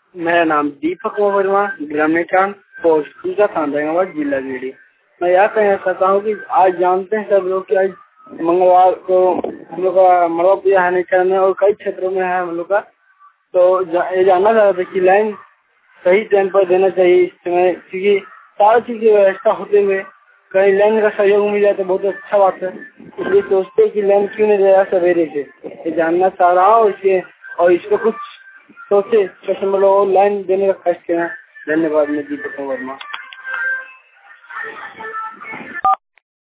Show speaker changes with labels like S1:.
S1: मेरा नाम दीपक वर्मा, ग्रामीण पोस्ट पूजा थानाबाद, जिला गिरिडीह। मैं यह कहना चाहता हूँ कि आज जानते हैं सब लोग कि आज मंगलवार को हम लोग का मड़वा पूजा है नेचर में और कई क्षेत्रों में है हम लोग का। तो ये जानना चाह रहा था कि लाइन सही टाइम पर देना चाहिए इस समय, क्योंकि सारी चीज की व्यवस्था होते हुए कहीं लाइन का सहयोग मिल जाए तो बहुत अच्छा बात है। इसलिए सोचते कि लाइन क्यों नहीं दे रहा सवेरे से, ये जानना चाह रहा हूँ। इसलिए और इसको कुछ सोचे लाइन देने का कष्ट करना। धन्यवाद। मैं दीपक वर्मा।